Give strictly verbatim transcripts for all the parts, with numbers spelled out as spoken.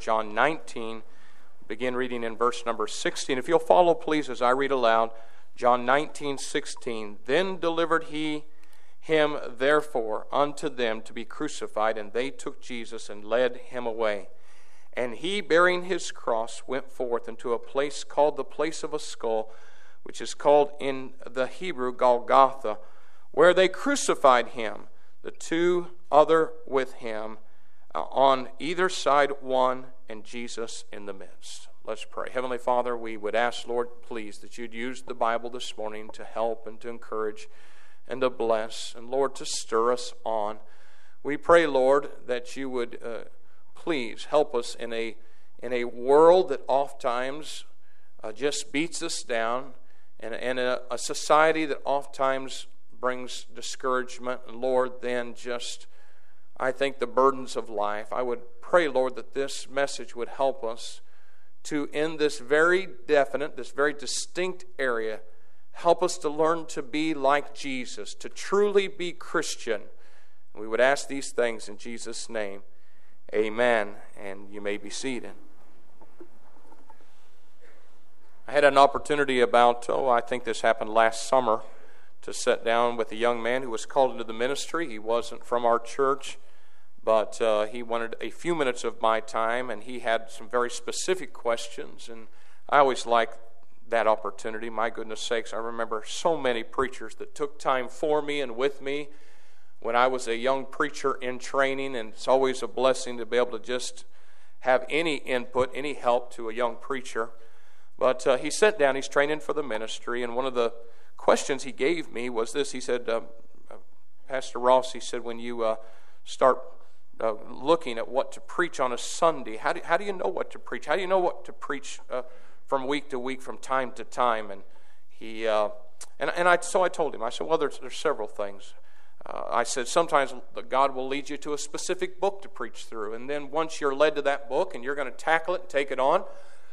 John nineteen. Begin reading in verse number sixteen. If you'll follow, please, as I read aloud. John nineteen, sixteen. Then delivered he him therefore unto them to be crucified, and they took Jesus and led him away. And he, bearing his cross, went forth into a place called the place of a skull, which is called in the Hebrew Golgotha, where they crucified him, the two other with him, uh, on either side one, and Jesus in the midst. Let's pray. Heavenly Father, we would ask, Lord, please, that you'd use the Bible this morning to help and to encourage and to bless, and Lord, to stir us on. We pray, Lord, that you would uh, please help us in a in a world that oftentimes uh, just beats us down, and, and a, a society that oftentimes brings discouragement, and Lord, then just, I think, the burdens of life. I would pray, Lord, that this message would help us to, in this very definite, this very distinct area, help us to learn to be like Jesus, to truly be Christian. We would ask these things in Jesus' name. Amen. And you may be seated. I had an opportunity about, oh, I think this happened last summer, to sit down with a young man who was called into the ministry. He wasn't from our church, but uh, he wanted a few minutes of my time, and he had some very specific questions, and I always like that opportunity. My goodness sakes, I remember so many preachers that took time for me and with me when I was a young preacher in training, and it's always a blessing to be able to just have any input, any help to a young preacher. But uh, he sat down, he's training for the ministry, and one of the questions he gave me was this. He said, uh, Pastor Ross, he said, when you uh, start uh, looking at what to preach on a Sunday, how do, how do you know what to preach? How do you know what to preach uh, from week to week, from time to time? And he, uh, and and I so I told him. I said, well, there's there's several things. Uh, I said sometimes God will lead you to a specific book to preach through, and then once you're led to that book and you're going to tackle it and take it on,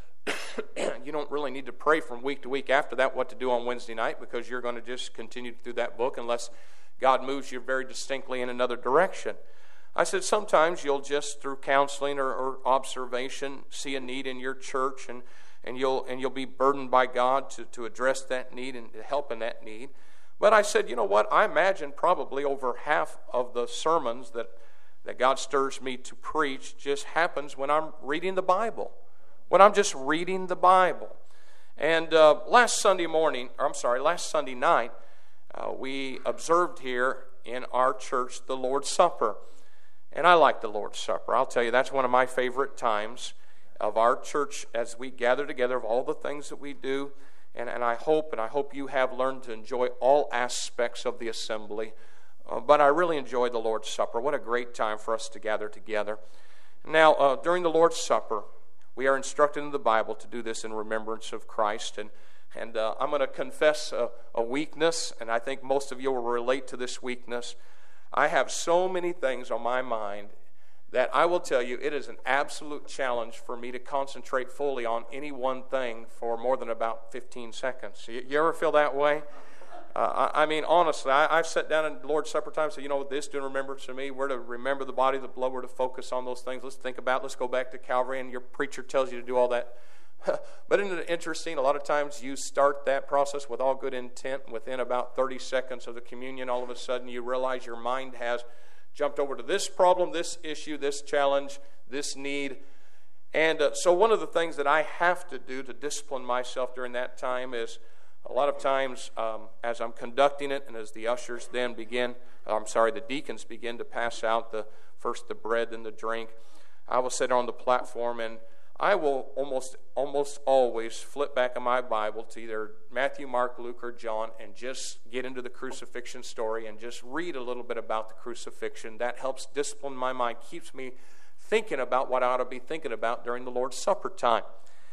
you don't really need to pray from week to week after that what to do on Wednesday night, because you're going to just continue through that book unless God moves you very distinctly in another direction. I said sometimes you'll just through counseling or, or observation see a need in your church, and And you'll and you'll be burdened by God to, to address that need and to help in that need. But I said, you know what? I imagine probably over half of the sermons that, that God stirs me to preach just happens when I'm reading the Bible. When I'm just reading the Bible. And uh, last Sunday morning, or I'm sorry, last Sunday night, uh, we observed here in our church the Lord's Supper. And I like the Lord's Supper. I'll tell you, that's one of my favorite times of our church as we gather together, of all the things that we do. And, and I hope, and I hope you have learned to enjoy all aspects of the assembly. Uh, but I really enjoy the Lord's Supper. What a great time for us to gather together. Now, uh, during the Lord's Supper, we are instructed in the Bible to do this in remembrance of Christ. And, and uh, I'm going to confess a, a weakness, and I think most of you will relate to this weakness. I have so many things on my mind that I will tell you, it is an absolute challenge for me to concentrate fully on any one thing for more than about fifteen seconds. You, you ever feel that way? Uh, I, I mean, honestly, I, I've sat down in the Lord's Supper time and said, you know, this doing remembrance to me. We're to remember the body, the blood. We're to focus on those things. Let's think about it. Let's go back to Calvary, and your preacher tells you to do all that. But isn't it interesting? A lot of times you start that process with all good intent. Within about thirty seconds of the communion, all of a sudden you realize your mind has jumped over to this problem, this issue, this challenge, this need. And uh, so one of the things that I have to do to discipline myself during that time is a lot of times um, as I'm conducting it, and as the ushers then begin, I'm sorry, the deacons begin to pass out the first the bread and the drink, I will sit on the platform, and I will almost almost always flip back in my Bible to either Matthew, Mark, Luke, or John, and just get into the crucifixion story and just read a little bit about the crucifixion. That helps discipline my mind, keeps me thinking about what I ought to be thinking about during the Lord's Supper time.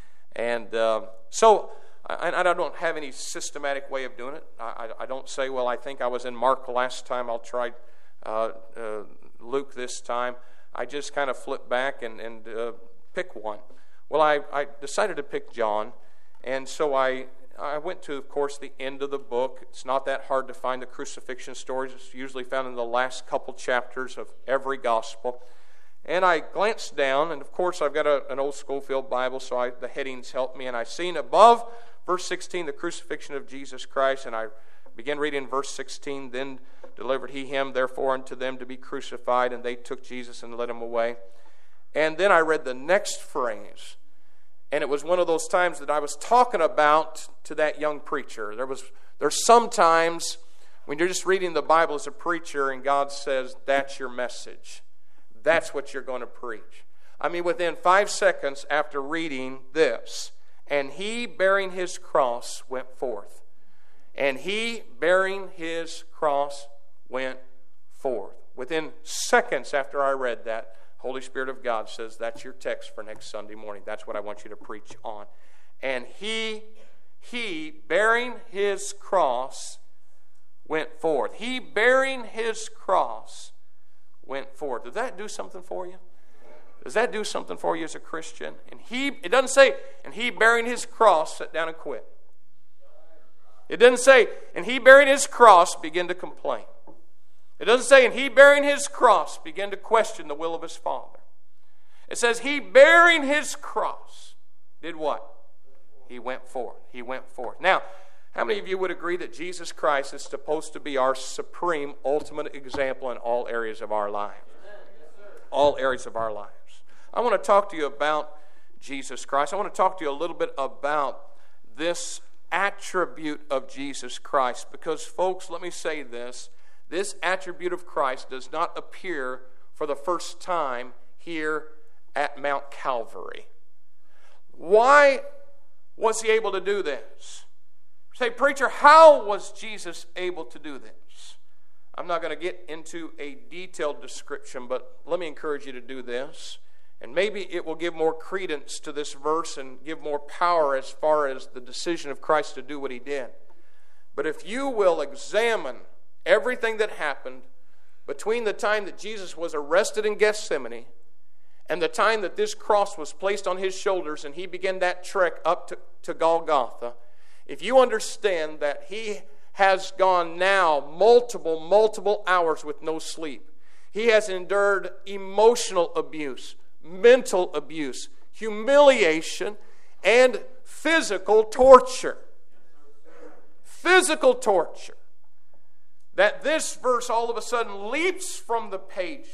And uh, so, and I don't have any systematic way of doing it. I, I don't say, well, I think I was in Mark last time, I'll try uh, uh, Luke this time. I just kind of flip back and, and uh, pick one. Well, I, I decided to pick John, and so I I went to, of course, the end of the book. It's not that hard to find the crucifixion stories. It's usually found in the last couple chapters of every gospel. And I glanced down, and of course I've got a, an old Schofield Bible, so I, the headings helped me. And I seen above verse sixteen, the crucifixion of Jesus Christ. And I began reading verse sixteen. Then delivered he him, therefore, unto them to be crucified. And they took Jesus and led him away. And then I read the next phrase. And it was one of those times that I was talking about to that young preacher. There was there's sometimes when you're just reading the Bible as a preacher and God says, that's your message. That's what you're going to preach. I mean, within five seconds after reading this, and he bearing his cross went forth. And he bearing his cross went forth. Within seconds after I read that, Holy Spirit of God says, that's your text for next Sunday morning. That's what I want you to preach on. And he, he, bearing his cross, went forth. He, bearing his cross, went forth. Does that do something for you? Does that do something for you as a Christian? And he, it doesn't say, and he, bearing his cross, sat down and quit. It doesn't say, and he, bearing his cross, began to complain. It doesn't say, and he bearing his cross began to question the will of his Father. It says, he bearing his cross did what? He went forth. He went forth. Now, how many of you would agree that Jesus Christ is supposed to be our supreme, ultimate example in all areas of our lives? All areas of our lives. I want to talk to you about Jesus Christ. I want to talk to you a little bit about this attribute of Jesus Christ. Because, folks, let me say this. This attribute of Christ does not appear for the first time here at Mount Calvary. Why was he able to do this? Say, preacher, how was Jesus able to do this? I'm not going to get into a detailed description, but let me encourage you to do this. And maybe it will give more credence to this verse and give more power as far as the decision of Christ to do what he did. But if you will examine everything that happened between the time that Jesus was arrested in Gethsemane and the time that this cross was placed on his shoulders and he began that trek up to, to Golgotha, if you understand that he has gone now multiple, multiple hours with no sleep, he has endured emotional abuse, mental abuse, humiliation, and physical torture. Physical torture. That this verse all of a sudden leaps from the pages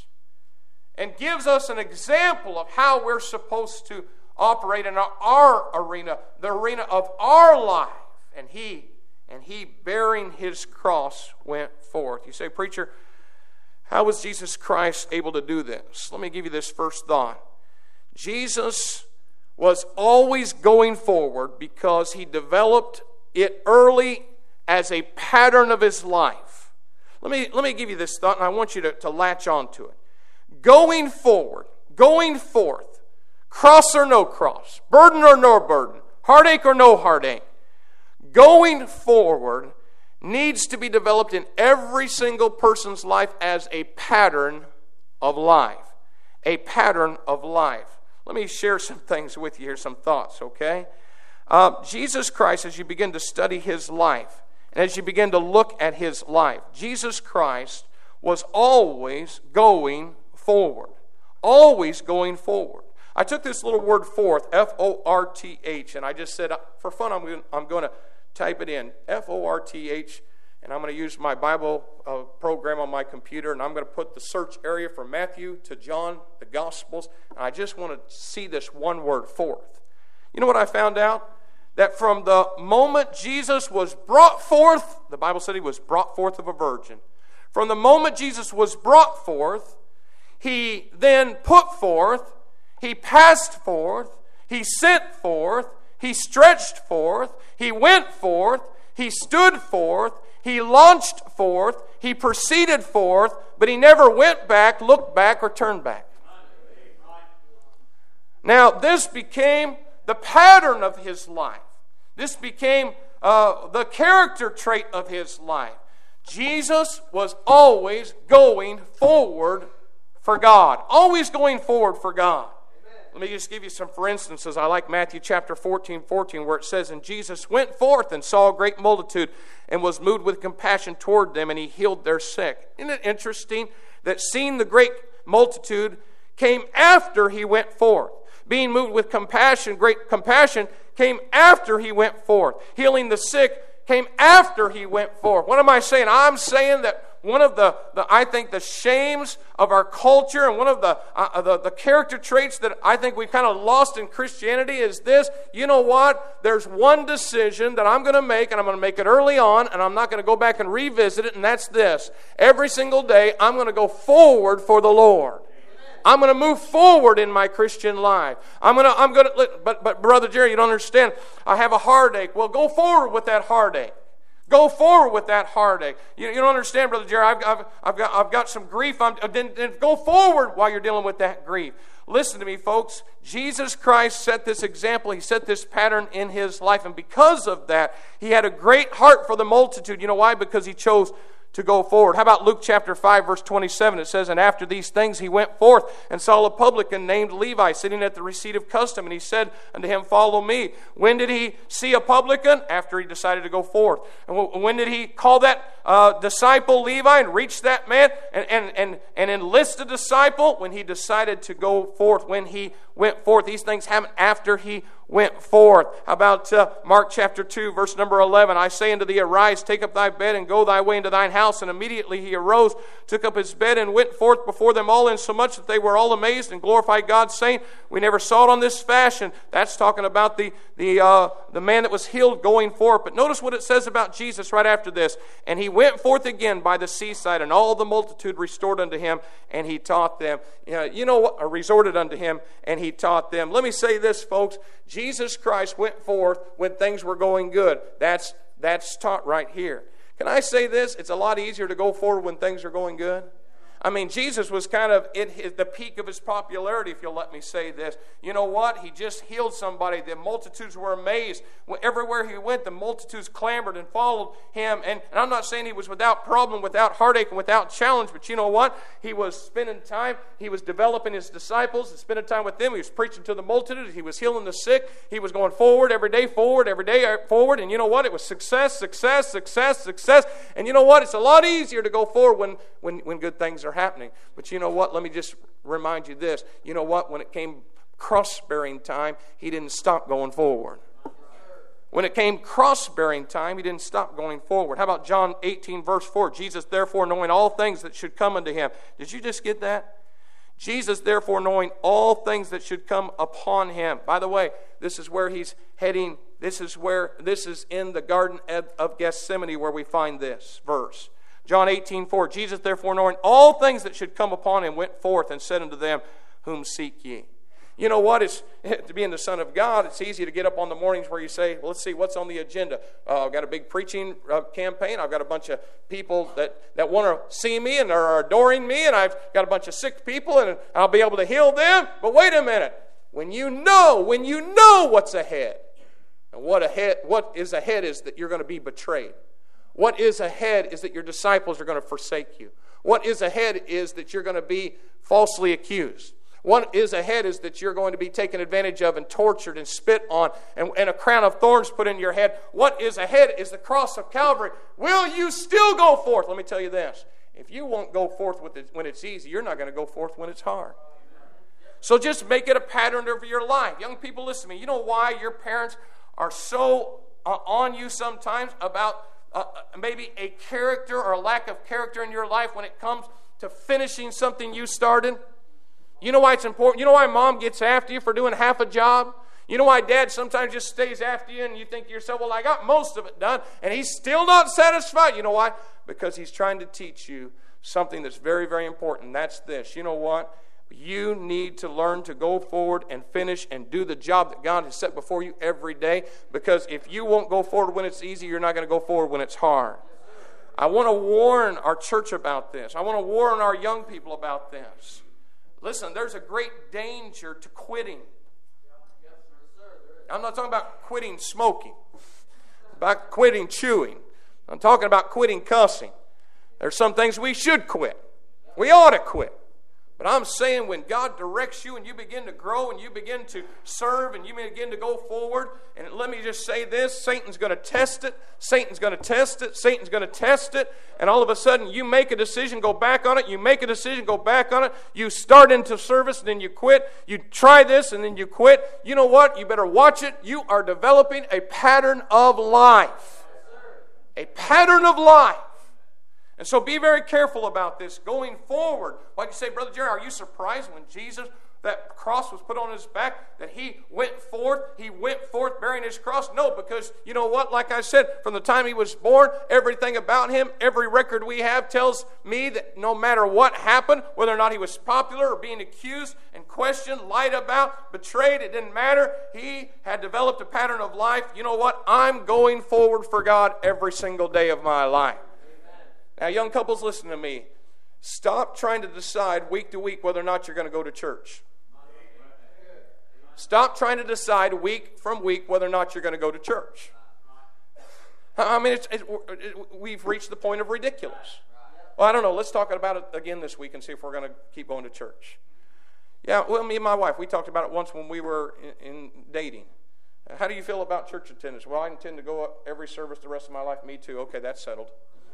and gives us an example of how we're supposed to operate in our, our arena, the arena of our life. And he, and he bearing his cross went forth. You say, preacher, how was Jesus Christ able to do this? Let me give you this first thought. Jesus was always going forward because he developed it early as a pattern of his life. Let me, let me give you this thought, and I want you to, to latch on to it. Going forward, going forth, cross or no cross, burden or no burden, heartache or no heartache, going forward needs to be developed in every single person's life as a pattern of life. A pattern of life. Let me share some things with you here, some thoughts, okay? Uh, Jesus Christ, as you begin to study his life, and as you begin to look at his life, Jesus Christ was always going forward. Always going forward. I took this little word forth, F O R T H, and I just said, for fun, I'm going, I'm going to type it in, F O R T H, and I'm going to use my Bible uh, program on my computer, and I'm going to put the search area from Matthew to John, the Gospels, and I just want to see this one word, forth. You know what I found out? That from the moment Jesus was brought forth, the Bible said he was brought forth of a virgin. From the moment Jesus was brought forth, he then put forth, he passed forth, he sent forth, he stretched forth, he went forth, he stood forth, he launched forth, he proceeded forth, but he never went back, looked back, or turned back. Now, this became the pattern of his life. This became uh, the character trait of his life. Jesus was always going forward for God. Always going forward for God. Amen. Let me just give you some for instances. I like Matthew chapter fourteen, fourteen, where it says, and Jesus went forth and saw a great multitude and was moved with compassion toward them, and he healed their sick. Isn't it interesting that seeing the great multitude, came after he went forth. Being moved with compassion, great compassion, came after he went forth. Healing the sick came after he went forth. What am I saying? I'm saying that one of the, the I think, the shames of our culture, and one of the, uh, the the character traits that I think we've kind of lost in Christianity is this. You know what? There's one decision that I'm going to make, and I'm going to make it early on, and I'm not going to go back and revisit it, and that's this. Every single day, I'm going to go forward for the Lord. I'm going to move forward in my Christian life. I'm going to, I'm going to, but, but Brother Jerry, you don't understand. I have a heartache. Well, go forward with that heartache. Go forward with that heartache. You, you don't understand, Brother Jerry. I've, I've, I've, got, I've got some grief. I'm, then, then go forward while you're dealing with that grief. Listen to me, folks. Jesus Christ set this example. He set this pattern in His life. And because of that, He had a great heart for the multitude. You know why? Because He chose to go forward. How about Luke chapter five, verse twenty-seven? It says, "And after these things he went forth and saw a publican named Levi sitting at the receipt of custom. And he said unto him, Follow me." When did he see a publican? After he decided to go forth. And when did he call that uh, disciple Levi and reach that man and, and, and, and enlist a disciple? When he decided to go forth, when he went forth. These things happened after he went forth. How about uh, Mark chapter two, verse number eleven? "I say unto thee, arise, take up thy bed, and go thy way into thine house. And immediately he arose, took up his bed, and went forth before them all, insomuch that they were all amazed and glorified God, saying, We never saw it on this fashion." That's talking about the the uh, the man that was healed going forth. But notice what it says about Jesus right after this. "And he went forth again by the seaside, and all the multitude restored unto him, and he taught them." You know, you know what? Or resorted unto him, and he taught them. Let me say this, folks. Jesus Christ went forth when things were going good. That's that's taught right here. Can I say this? It's a lot easier to go forward when things are going good. I mean, Jesus was kind of at his, the peak of his popularity, if you'll let me say this. You know what? He just healed somebody. The multitudes were amazed. Everywhere he went, the multitudes clamored and followed him. And, and I'm not saying he was without problem, without heartache, and without challenge. But you know what? He was spending time. He was developing his disciples and spending time with them. He was preaching to the multitude. He was healing the sick. He was going forward every day, forward, every day forward. And you know what? It was success, success, success, success. And you know what? It's a lot easier to go forward when, when, when good things are happening. But you know what? Let me just remind you this. You know what? When it came cross-bearing time, he didn't stop going forward. When it came cross-bearing time, he didn't stop going forward. How about John eighteen, verse four? "Jesus, therefore, knowing all things that should come unto him." Did you just get that? "Jesus, therefore, knowing all things that should come upon him." By the way, this is where he's heading. This is where, this is in the Garden of Gethsemane where we find this verse. John eighteen, four. "Jesus, therefore, knowing all things that should come upon him, went forth and said unto them, Whom seek ye?" You know what? It's, to being the Son of God, it's easy to get up on the mornings where you say, well, let's see, what's on the agenda? Uh, I've got a big preaching uh, campaign. I've got a bunch of people that, that want to see me and are adoring me, and I've got a bunch of sick people, and I'll be able to heal them. But wait a minute. When you know, when you know what's ahead, and what ahead, what is ahead is that you're going to be betrayed. What is ahead is that your disciples are going to forsake you. What is ahead is that you're going to be falsely accused. What is ahead is that you're going to be taken advantage of and tortured and spit on and, and a crown of thorns put in your head. What is ahead is the cross of Calvary. Will you still go forth? Let me tell you this. If you won't go forth with it when it's easy, you're not going to go forth when it's hard. So just make it a pattern of your life. Young people, listen to me. You know why your parents are so uh, on you sometimes about uh, maybe a character or a lack of character in your life when it comes to finishing something you started? You know why it's important? You know why mom gets after you for doing half a job? You know why dad sometimes just stays after you and you think to yourself, well, I got most of it done, and he's still not satisfied. You know why? Because he's trying to teach you something that's very, very important. That's this. You know what? You need to learn to go forward and finish and do the job that God has set before you every day, because if you won't go forward when it's easy, you're not going to go forward when it's hard. I want to warn our church about this. I want to warn our young people about this. Listen, there's a great danger to quitting. I'm not talking about quitting smoking, about quitting chewing. I'm talking about quitting cussing. There's some things we should quit. We ought to quit. But I'm saying when God directs you and you begin to grow and you begin to serve and you begin to go forward, and let me just say this, Satan's going to test it, Satan's going to test it, Satan's going to test it, and all of a sudden you make a decision, go back on it, you make a decision, go back on it, you start into service and then you quit, you try this and then you quit. You know what? You better watch it. You are developing a pattern of life. A pattern of life. And so be very careful about this going forward. Like you say, Brother Jerry, are you surprised when Jesus, that cross was put on his back, that he went forth, he went forth bearing his cross? No, because you know what? Like I said, from the time he was born, everything about him, every record we have tells me that no matter what happened, whether or not he was popular or being accused and questioned, lied about, betrayed, it didn't matter. He had developed a pattern of life. You know what? I'm going forward for God every single day of my life. Now, young couples, listen to me. Stop trying to decide week to week whether or not you're going to go to church. Stop trying to decide week from week whether or not you're going to go to church. I mean, it's, it's, it, we've reached the point of ridiculous. Well, I don't know. Let's talk about it again this week and see if we're going to keep going to church. Yeah, well, me and my wife, we talked about it once when we were in, in dating. How do you feel about church attendance? Well, I intend to go up every service the rest of my life. Me too. Okay, that's settled.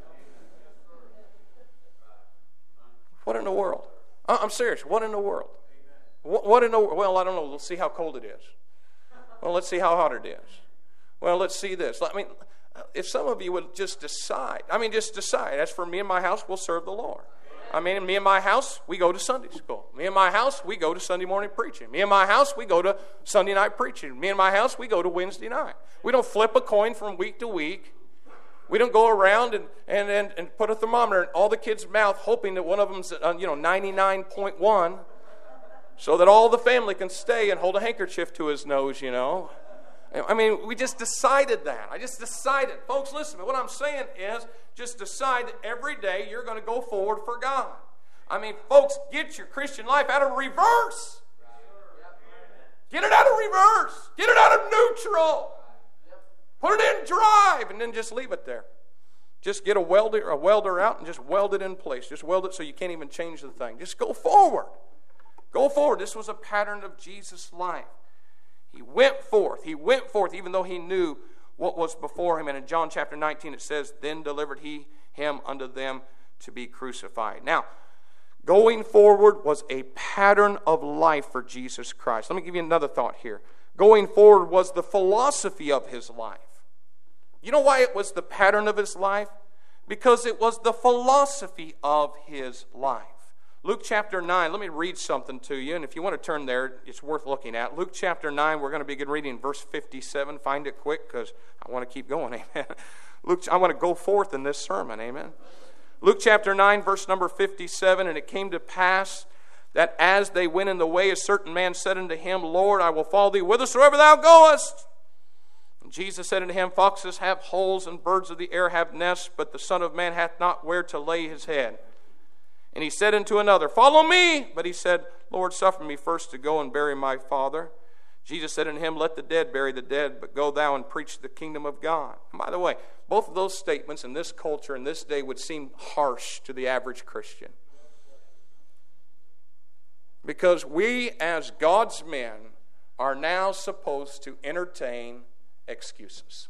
What in the world? I'm serious. What in the world? What, what in the world? Well, I don't know. Let's see how cold it is. Well, let's see how hot it is. Well, let's see this. I mean, if some of you would just decide. I mean, just decide. As for me and my house, we'll serve the Lord. I mean, me and my house, we go to Sunday school. Me and my house, we go to Sunday morning preaching. Me and my house, we go to Sunday night preaching. Me and my house, we go to Wednesday night. We don't flip a coin from week to week. We don't go around and, and, and, and put a thermometer in all the kids' mouth hoping that one of them's uh, you know ninety-nine point one so that all the family can stay and hold a handkerchief to his nose, you know. I mean, we just decided that. I just decided. Folks, listen, what I'm saying is just decide that every day you're going to go forward for God. I mean, folks, get your Christian life out of reverse. Get it out of reverse. Get it out of neutral. Put it in drive and then just leave it there. Just get a welder, a welder out and just weld it in place. Just weld it so you can't even change the thing. Just go forward. Go forward. This was a pattern of Jesus' life. He went forth. He went forth even though he knew what was before him. And in John chapter nineteen it says, then delivered he him unto them to be crucified. Now, going forward was a pattern of life for Jesus Christ. Let me give you another thought here. Going forward was the philosophy of his life. You know why it was the pattern of his life? Because it was the philosophy of his life. Luke chapter nine, let me read something to you, and if you want to turn there, it's worth looking at. Luke chapter nine, we're going to begin reading verse fifty-seven. Find it quick because I want to keep going, amen. Luke, I want to go forth in this sermon, amen. Luke chapter nine, verse number fifty-seven, and it came to pass that as they went in the way, a certain man said unto him, Lord, I will follow thee whithersoever thou goest. And Jesus said unto him, foxes have holes, and birds of the air have nests, but the Son of Man hath not where to lay his head. And he said unto another, follow me. But he said, Lord, suffer me first to go and bury my father. Jesus said unto him, let the dead bury the dead, but go thou and preach the kingdom of God. And by the way, both of those statements in this culture, in this day, would seem harsh to the average Christian. Because we, as God's men, are now supposed to entertain excuses.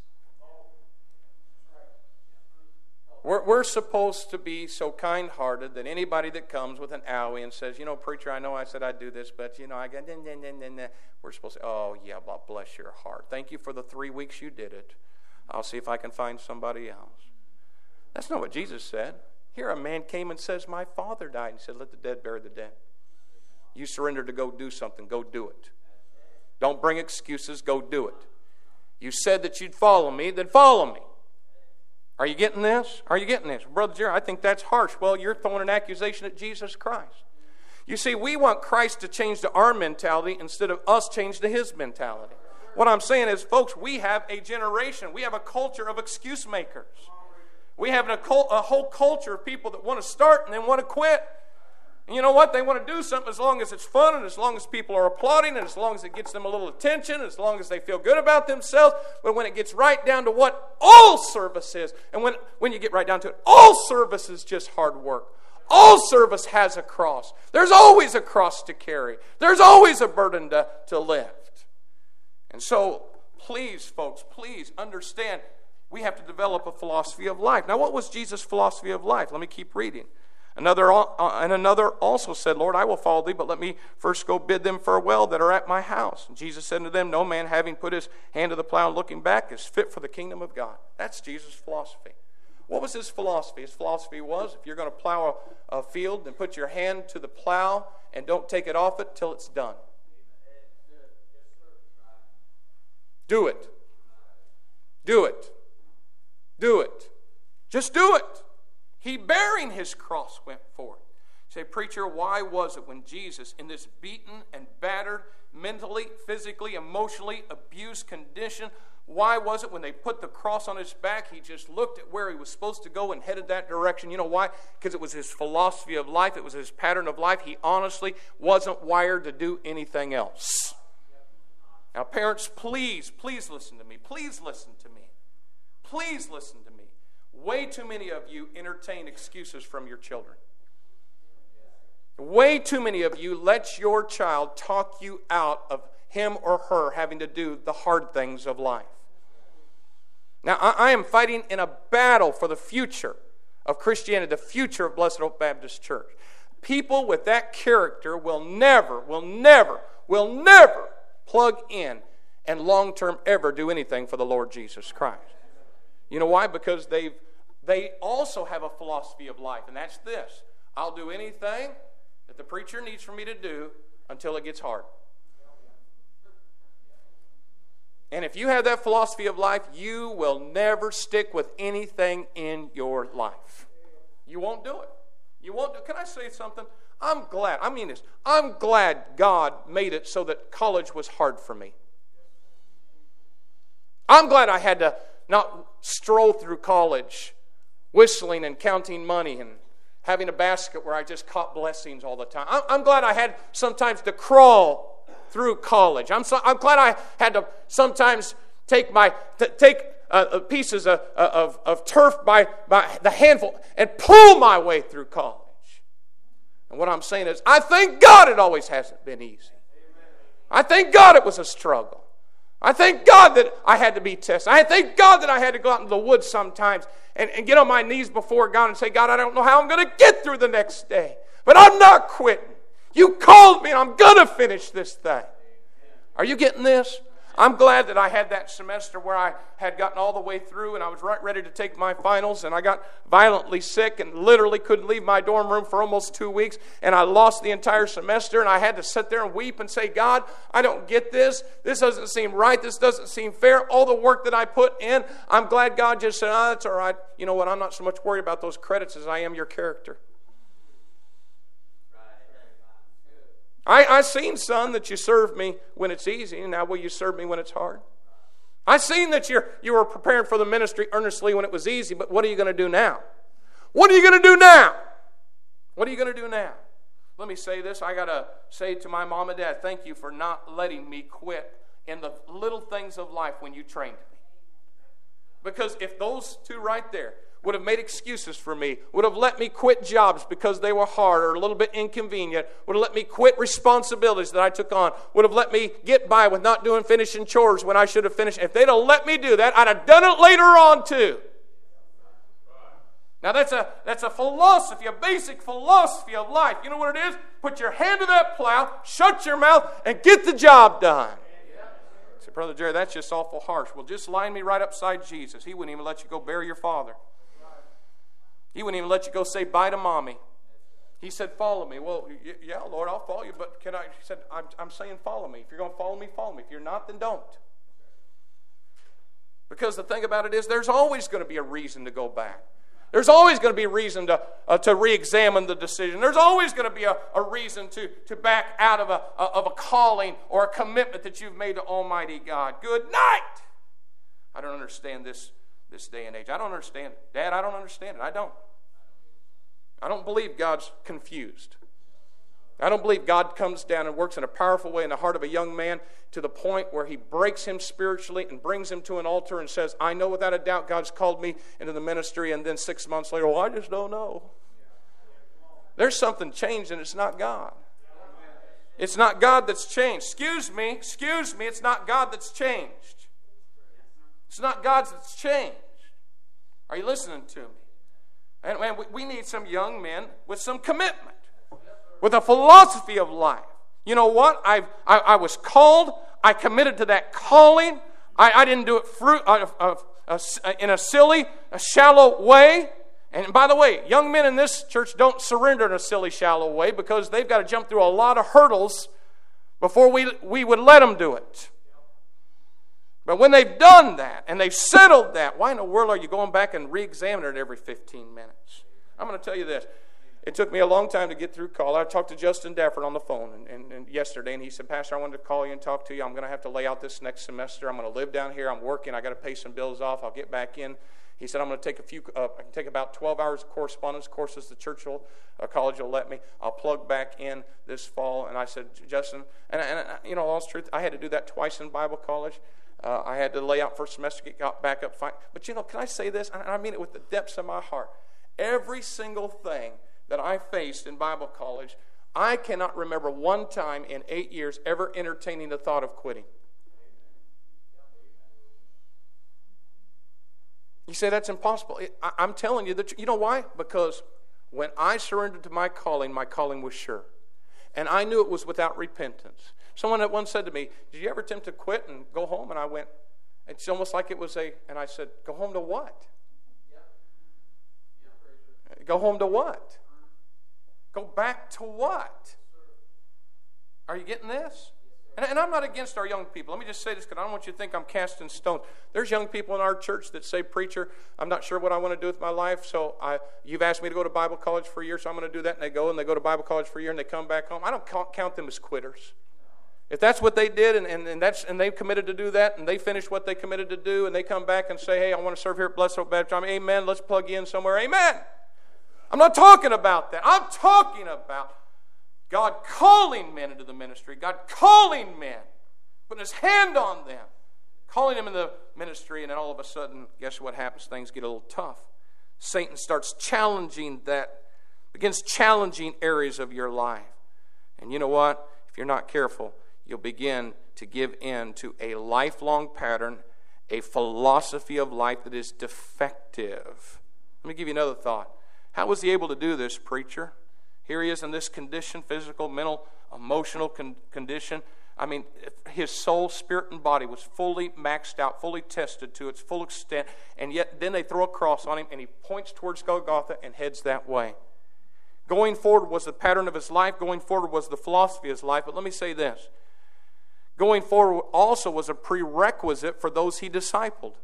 We're, we're supposed to be so kind-hearted that anybody that comes with an owie and says, you know, preacher, I know I said I'd do this, but, you know, I got, we're supposed to say, oh, yeah, well, bless your heart. Thank you for the three weeks you did it. I'll see if I can find somebody else. That's not what Jesus said. Here a man came and says, my father died. And he said, let the dead bury the dead. You surrendered to go do something. Go do it. Don't bring excuses. Go do it. You said that you'd follow me, then follow me. Are you getting this? Are you getting this? Brother Jerry, I think that's harsh. Well, you're throwing an accusation at Jesus Christ. You see, we want Christ to change to our mentality instead of us change to his mentality. What I'm saying is, folks, we have a generation, we have a culture of excuse makers. We have a, cult, a whole culture of people that want to start and then want to quit. And you know what? They want to do something as long as it's fun and as long as people are applauding and as long as it gets them a little attention, as long as they feel good about themselves. But when it gets right down to what all service is, and when, when you get right down to it, all service is just hard work. All service has a cross. There's always a cross to carry. There's always a burden to, to lift. And so, please, folks, please understand, we have to develop a philosophy of life. Now, what was Jesus' philosophy of life? Let me keep reading. Another uh, and another also said, Lord, I will follow thee, but let me first go bid them farewell that are at my house. And Jesus said unto them, no man having put his hand to the plow and looking back is fit for the kingdom of God. That's Jesus' philosophy. What was his philosophy? His philosophy was, if you're going to plow a, a field, then put your hand to the plow and don't take it off it till it's done. Do it. Do it. Do it. Just do it. He, bearing his cross, went forth. You say, preacher, why was it when Jesus, in this beaten and battered, mentally, physically, emotionally abused condition, why was it when they put the cross on his back, he just looked at where he was supposed to go and headed that direction? You know why? Because it was his philosophy of life. It was his pattern of life. He honestly wasn't wired to do anything else. Now, parents, please, please listen to me. Please listen to me. Please listen to me. Way too many of you entertain excuses from your children. Way too many of you let your child talk you out of him or her having to do the hard things of life. Now, I, I am fighting in a battle for the future of Christianity, the future of Blessed Hope Baptist Church. People with that character will never, will never, will never plug in and long-term ever do anything for the Lord Jesus Christ. You know why? Because they've they also have a philosophy of life, and that's this. I'll do anything that the preacher needs for me to do until it gets hard. And if you have that philosophy of life, you will never stick with anything in your life. You won't do it. You won't do it. Can I say something? I'm glad, I mean this, I'm glad God made it so that college was hard for me. I'm glad I had to not stroll through college whistling and counting money and having a basket where I just caught blessings all the time. I'm glad I had sometimes to crawl through college. I'm so, I'm glad I had to sometimes take my t- take uh, pieces of, of, of turf by, by the handful and pull my way through college. And what I'm saying is, I thank God it always hasn't been easy. I thank God it was a struggle. I thank God that I had to be tested. I thank God that I had to go out into the woods sometimes and, and get on my knees before God and say, God, I don't know how I'm going to get through the next day, but I'm not quitting. You called me and I'm going to finish this thing. Are you getting this? I'm glad that I had that semester where I had gotten all the way through and I was right ready to take my finals, and I got violently sick and literally couldn't leave my dorm room for almost two weeks, and I lost the entire semester, and I had to sit there and weep and say, God, I don't get this. This doesn't seem right. This doesn't seem fair. All the work that I put in, I'm glad God just said, oh, that's all right. You know what? I'm not so much worried about those credits as I am your character. I, I seen, son, that you serve me when it's easy, and now will you serve me when it's hard? I seen that you're, you were preparing for the ministry earnestly when it was easy, but what are you going to do now? What are you going to do now? What are you going to do now? Let me say this. I got to say to my mom and dad, thank you for not letting me quit in the little things of life when you trained me. Because if those two right there would have made excuses for me, would have let me quit jobs because they were hard or a little bit inconvenient, would have let me quit responsibilities that I took on, would have let me get by with not doing finishing chores when I should have finished. If they'd have let me do that, I'd have done it later on too. Now that's a that's a philosophy, a basic philosophy of life. You know what it is? Put your hand to that plow, shut your mouth, and get the job done. Say, Brother Jerry, that's just awful harsh. Well, just line me right upside Jesus. He wouldn't even let you go bury your father. He wouldn't even let you go say bye to mommy. He said, follow me. Well, yeah, Lord, I'll follow you, but can I? He said, I'm, I'm saying follow me. If you're going to follow me, follow me. If you're not, then don't. Because the thing about it is, there's always going to be a reason to go back. There's always going to be a reason to uh, to re-examine the decision. There's always going to be a, a reason to, to back out of a, of a calling or a commitment that you've made to Almighty God. Good night. I don't understand this this day and age. I don't understand it. Dad, I don't understand it. I don't. I don't believe God's confused. I don't believe God comes down and works in a powerful way in the heart of a young man to the point where he breaks him spiritually and brings him to an altar and says, I know without a doubt God's called me into the ministry, and then six months later, well, I just don't know. There's something changed and it's not God. It's not God that's changed. Excuse me, excuse me, it's not God that's changed. It's not God that's changed. Are you listening to me? And, and we, we need some young men with some commitment, with a philosophy of life. You know what? I've, I, I was called. I committed to that calling. I, I didn't do it fruit, uh, uh, uh, in a silly, a shallow way. And by the way, young men in this church don't surrender in a silly, shallow way because they've got to jump through a lot of hurdles before we, we would let them do it. But when they've done that and they've settled that, why in the world are you going back and re-examining it every fifteen minutes? I'm going to tell you this. It took me a long time to get through call. I talked to Justin Dafford on the phone and, and, and yesterday, and he said, Pastor, I wanted to call you and talk to you. I'm going to have to lay out this next semester. I'm going to live down here. I'm working. I got to pay some bills off. I'll get back in. He said, I'm going to take a few, uh, I can take about twelve hours of correspondence courses the church will, uh, college will let me. I'll plug back in this fall. And I said, Justin, and, and you know, all the truth, I had to do that twice in Bible college. Uh, I had to lay out first semester, get got back up, fine. But you know, can I say this? And I mean it with the depths of my heart. Every single thing that I faced in Bible college, I cannot remember one time in eight years ever entertaining the thought of quitting. You say that's impossible. I, I'm telling you that. You know why? Because when I surrendered to my calling, my calling was sure. And I knew it was without repentance. Someone at once said to me, did you ever attempt to quit and go home? And I went, it's almost like it was a, and I said, go home to what? Go home to what? Go back to what? Are you getting this? And, and I'm not against our young people. Let me just say this because I don't want you to think I'm casting stones. There's young people in our church that say, preacher, I'm not sure what I want to do with my life, so I, you've asked me to go to Bible college for a year, so I'm going to do that. And they go and they go to Bible college for a year and they come back home. I don't count, count them as quitters. If that's what they did and, and, and, that's, and they've committed to do that and they finished what they committed to do and they come back and say, hey, I want to serve here at Blessed Hope Baptist Army. Amen. Let's plug you in somewhere. Amen. I'm not talking about that. I'm talking about God calling men into the ministry. God calling men, putting His hand on them, calling them in the ministry, and then all of a sudden, guess what happens? Things get a little tough. Satan starts challenging that, begins challenging areas of your life. And you know what? If you're not careful, you'll begin to give in to a lifelong pattern, a philosophy of life that is defective. Let me give you another thought. How was he able to do this, preacher? Here he is in this condition, physical, mental, emotional con- condition. I mean, his soul, spirit, and body was fully maxed out, fully tested to its full extent, and yet then they throw a cross on him, and he points towards Golgotha and heads that way. Going forward was the pattern of his life. Going forward was the philosophy of his life. But let me say this. Going forward also was a prerequisite for those he discipled.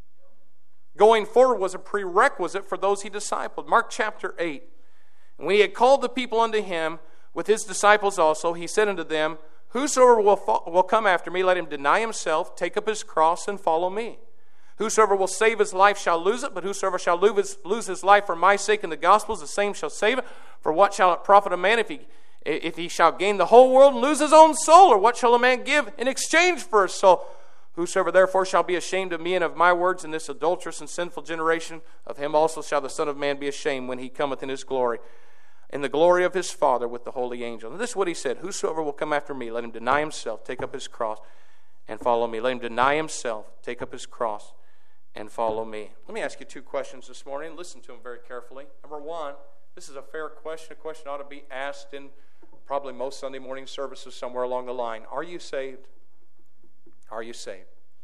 Going forward was a prerequisite for those he discipled. Mark chapter eight. And when he had called the people unto him with his disciples also, he said unto them, whosoever will, fo- will come after me, let him deny himself, take up his cross, and follow me. Whosoever will save his life shall lose it, but whosoever shall lose his, lose his life for my sake and the gospel's, the same shall save it. For what shall it profit a man if he, if he shall gain the whole world and lose his own soul? Or what shall a man give in exchange for his soul? Whosoever therefore shall be ashamed of me and of my words in this adulterous and sinful generation, of him also shall the Son of Man be ashamed when he cometh in his glory, in the glory of his Father with the holy angels. And this is what he said, whosoever will come after me, let him deny himself, take up his cross, and follow me. Let him deny himself, take up his cross, and follow me. Let me ask you two questions this morning. Listen to them very carefully. Number one, this is a fair question. A question ought to be asked in probably most Sunday morning services somewhere along the line. Are you saved? Are you saved?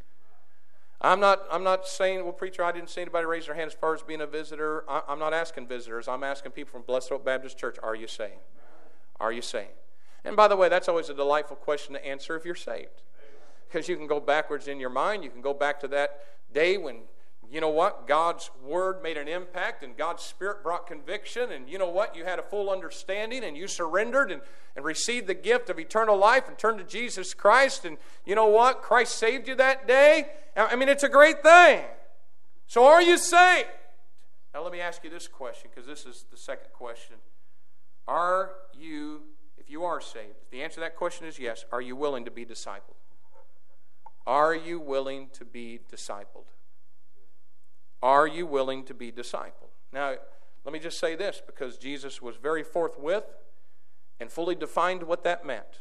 I'm not I'm not saying, well, preacher, I didn't see anybody raise their hand as far as being a visitor. I, I'm not asking visitors. I'm asking people from Blessed Hope Baptist Church, are you saved? Are you saved? And by the way, that's always a delightful question to answer if you're saved. Because you can go backwards in your mind. You can go back to that day when, you know what, God's Word made an impact and God's Spirit brought conviction, and you know what, you had a full understanding and you surrendered and, and received the gift of eternal life and turned to Jesus Christ, and you know what, Christ saved you that day. I mean, it's a great thing. So are you saved? Now let me ask you this question, because this is the second question. Are you, if you are saved, if the answer to that question is yes, are you willing to be discipled? Are you willing to be discipled? Are you willing to be discipled? Now, let me just say this, because Jesus was very forthwith and fully defined what that meant.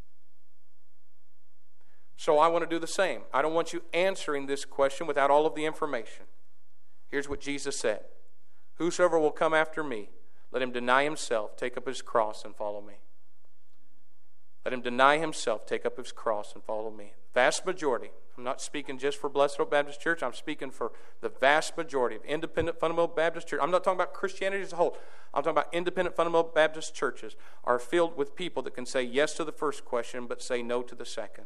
So I want to do the same. I don't want you answering this question without all of the information. Here's what Jesus said. Whosoever will come after me, let him deny himself, take up his cross, and follow me. Let him deny himself, take up his cross, and follow me. Vast majority. I'm not speaking just for Blessed Hope Baptist Church. I'm speaking for the vast majority of independent fundamental Baptist churches. I'm not talking about Christianity as a whole. I'm talking about independent fundamental Baptist churches are filled with people that can say yes to the first question but say no to the second.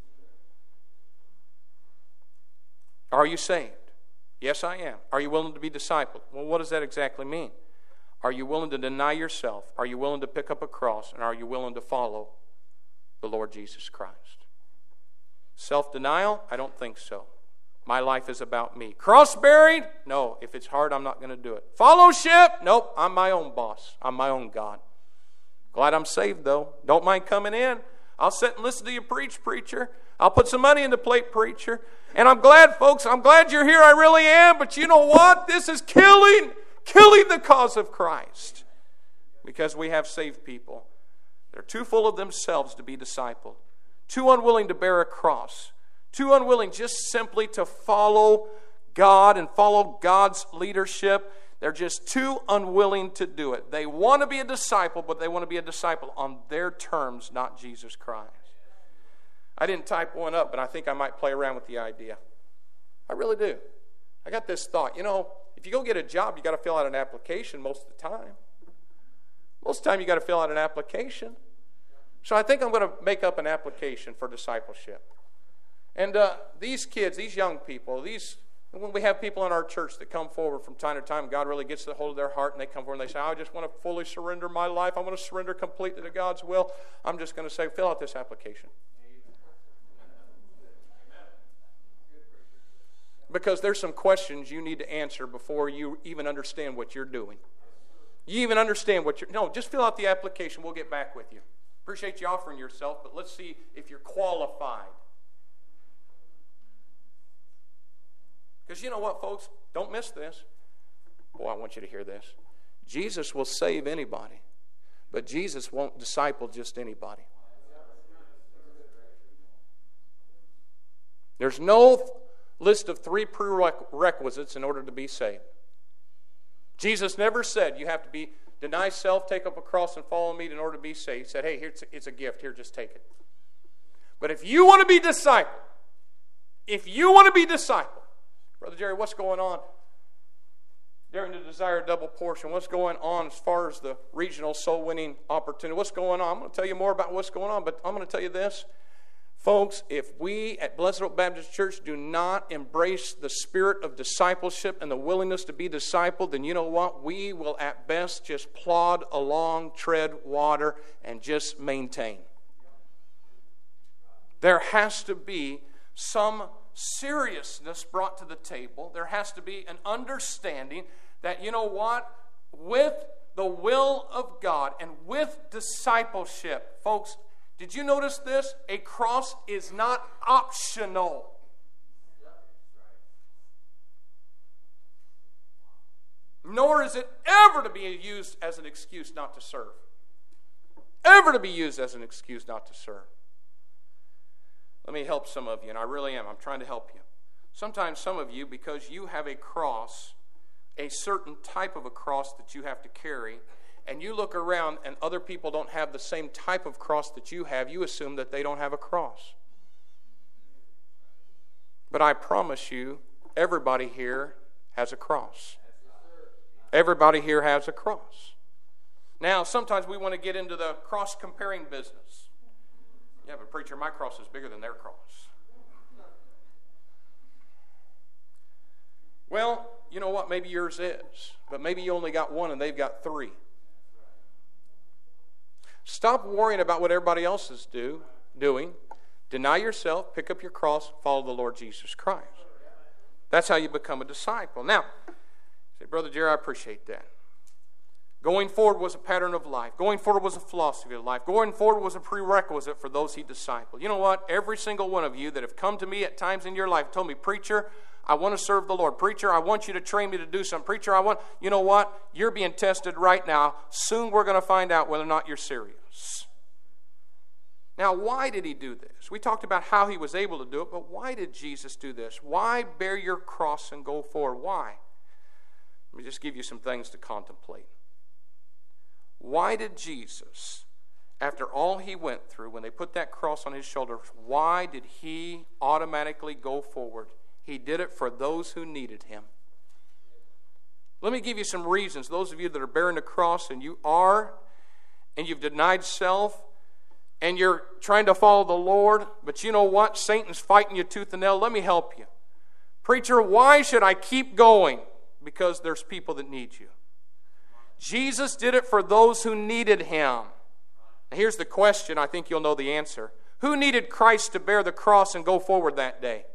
Are you saved? Yes, I am. Are you willing to be discipled? Well, what does that exactly mean? Are you willing to deny yourself? Are you willing to pick up a cross? And are you willing to follow the Lord Jesus Christ? Self-denial? I don't think so. My life is about me. Cross-buried? No. If it's hard, I'm not going to do it. Fellowship? Nope. I'm my own boss. I'm my own God. Glad I'm saved, though. Don't mind coming in. I'll sit and listen to you preach, preacher. I'll put some money in the plate, preacher. And I'm glad, folks, I'm glad you're here. I really am. But you know what? This is killing, killing the cause of Christ. Because we have saved people. They're too full of themselves to be discipled. Too unwilling to bear a cross. Too unwilling just simply to follow God and follow God's leadership. They're just too unwilling to do it. They want to be a disciple, but they want to be a disciple on their terms, not Jesus Christ. I didn't type one up, but I think I might play around with the idea. I really do. I got this thought. You know, if you go get a job, you got to fill out an application most of the time. Most of the time, you got to fill out an application. So I think I'm going to make up an application for discipleship. And uh, these kids, these young people, these when we have people in our church that come forward from time to time, God really gets a hold of their heart, and they come forward and they say, I just want to fully surrender my life. I want to surrender completely to God's will. I'm just going to say, fill out this application. Because there's some questions you need to answer before you even understand what you're doing. You even understand what you're... No, just fill out the application. We'll get back with you. Appreciate you offering yourself, but let's see if you're qualified. Because you know what, folks? Don't miss this. Boy, I want you to hear this. Jesus will save anybody, but Jesus won't disciple just anybody. There's no list of three prerequisites in order to be saved. Jesus never said you have to be deny self, take up a cross, and follow me in order to be saved. He said, hey, here it's a, it's a gift. Here, just take it. But if you want to be discipled, if you want to be discipled, Brother Jerry, what's going on during the Desire Double Portion? What's going on as far as the regional soul-winning opportunity? What's going on? I'm going to tell you more about what's going on, but I'm going to tell you this. Folks, if we at Blessed Hope Baptist Church do not embrace the spirit of discipleship and the willingness to be discipled, then you know what? We will at best just plod along, tread water, and just maintain. There has to be some seriousness brought to the table. There has to be an understanding that, you know what? With the will of God and with discipleship, folks, did you notice this? A cross is not optional. Nor is it ever to be used as an excuse not to serve. Ever to be used as an excuse not to serve. Let me help some of you, and I really am. I'm trying to help you. Sometimes some of you, because you have a cross, a certain type of a cross that you have to carry, and you look around and other people don't have the same type of cross that you have, you assume that they don't have a cross. But I promise you, everybody here has a cross. Everybody here has a cross. Now, sometimes we want to get into the cross-comparing business. Yeah, but preacher, my cross is bigger than their cross. Well, you know what? Maybe yours is. But maybe you only got one and they've got three. Stop worrying about what everybody else is do, doing. Deny yourself, pick up your cross, follow the Lord Jesus Christ. That's how you become a disciple. Now, say, Brother Jerry, I appreciate that. Going forward was a pattern of life. Going forward was a philosophy of life. Going forward was a prerequisite for those he discipled. You know what? Every single one of you that have come to me at times in your life told me, preacher, I want to serve the Lord. Preacher, I want you to train me to do something. Preacher, I want, you know what? You're being tested right now. Soon we're going to find out whether or not you're serious. Now, why did he do this? We talked about how he was able to do it, but why did Jesus do this? Why bear your cross and go forward? Why? Let me just give you some things to contemplate. Why did Jesus, after all he went through, when they put that cross on his shoulders, why did he automatically go forward? He did it for those who needed him. Let me give you some reasons. Those of you that are bearing the cross and you are, and you've denied self, and you're trying to follow the Lord, but you know what? Satan's fighting you tooth and nail. Let me help you. Preacher, why should I keep going? Because there's people that need you. Jesus did it for those who needed him. Now here's the question. I think you'll know the answer. Who needed Christ to bear the cross and go forward that day?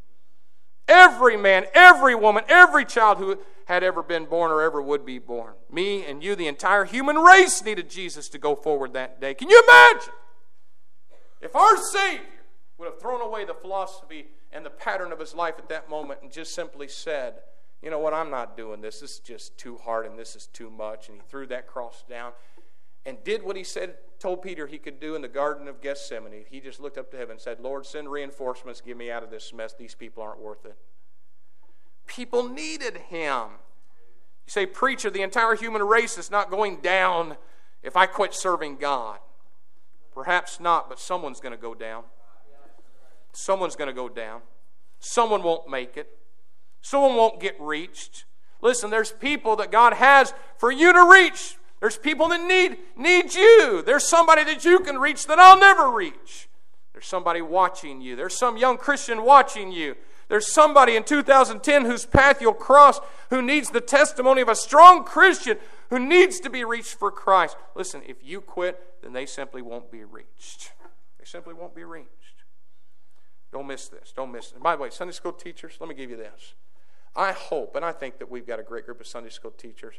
Every man, every woman, every child who had ever been born or ever would be born. Me and you, the entire human race needed Jesus to go forward that day. Can you imagine? If our Savior would have thrown away the philosophy and the pattern of his life at that moment and just simply said, you know what, I'm not doing this. This is just too hard and this is too much. And he threw that cross down and did what he said, told Peter he could do in the Garden of Gethsemane. He just looked up to heaven and said, Lord, send reinforcements, get me out of this mess. These people aren't worth it. People needed him. You say, preacher, the entire human race is not going down if I quit serving God. Perhaps not, but someone's going to go down. Someone's going to go down. Someone won't make it. Someone won't get reached. Listen, there's people that God has for you to reach. There's people that need, need you. There's somebody that you can reach that I'll never reach. There's somebody watching you. There's some young Christian watching you. There's somebody in two thousand ten whose path you'll cross who needs the testimony of a strong Christian who needs to be reached for Christ. Listen, if you quit, then they simply won't be reached. They simply won't be reached. Don't miss this. Don't miss it. By the way, Sunday school teachers, let me give you this. I hope, and I think that we've got a great group of Sunday school teachers,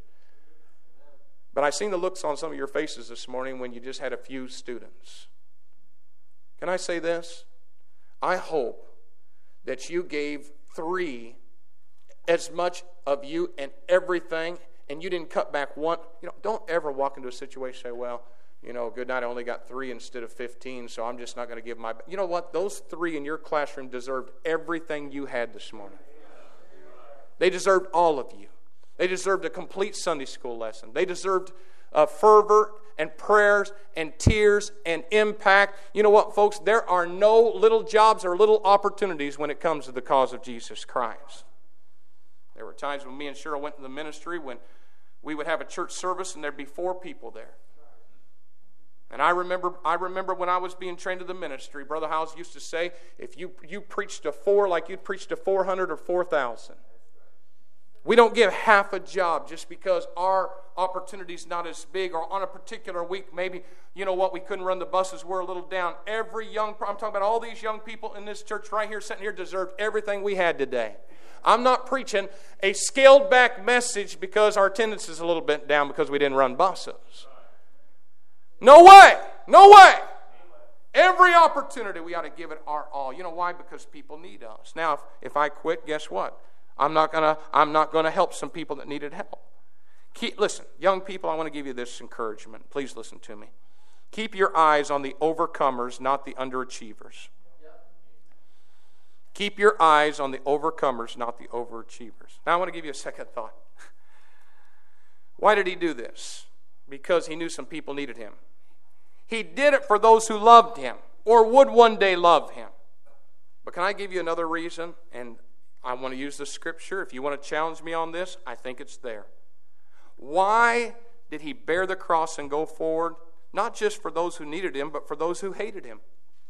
but I've seen the looks on some of your faces this morning when you just had a few students. Can I say this? I hope that you gave three as much of you and everything, and you didn't cut back one. You know, don't ever walk into a situation and say, well, you know, good night, I only got three instead of fifteen, so I'm just not going to give my... You know what? Those three in your classroom deserved everything you had this morning. They deserved all of you. They deserved a complete Sunday school lesson. They deserved uh, fervor and prayers and tears and impact. You know what, folks? There are no little jobs or little opportunities when it comes to the cause of Jesus Christ. There were times when me and Cheryl went to the ministry when we would have a church service and there'd be four people there. And I remember I remember when I was being trained to the ministry, Brother Howes used to say, if you, you preached to four like you'd preach to four hundred or four thousand. We don't give half a job just because our opportunity's not as big, or on a particular week, maybe, you know what, we couldn't run the buses, we're a little down. Every young, I'm talking about all these young people in this church right here, sitting here, deserved everything we had today. I'm not preaching a scaled back message because our attendance is a little bit down because we didn't run buses. No way, no way. Every opportunity we ought to give it our all. You know why? Because people need us. Now, if, if I quit, guess what? I'm not gonna. I'm not gonna help some people that needed help. Keep, listen, young people. I want to give you this encouragement. Please listen to me. Keep your eyes on the overcomers, not the underachievers. Keep your eyes on the overcomers, not the overachievers. Now I want to give you a second thought. Why did he do this? Because he knew some people needed him. He did it for those who loved him or would one day love him. But can I give you another reason? And I want to use the scripture. If you want to challenge me on this, I think it's there. Why did he bear the cross and go forward? Not just for those who needed him, but for those who hated him.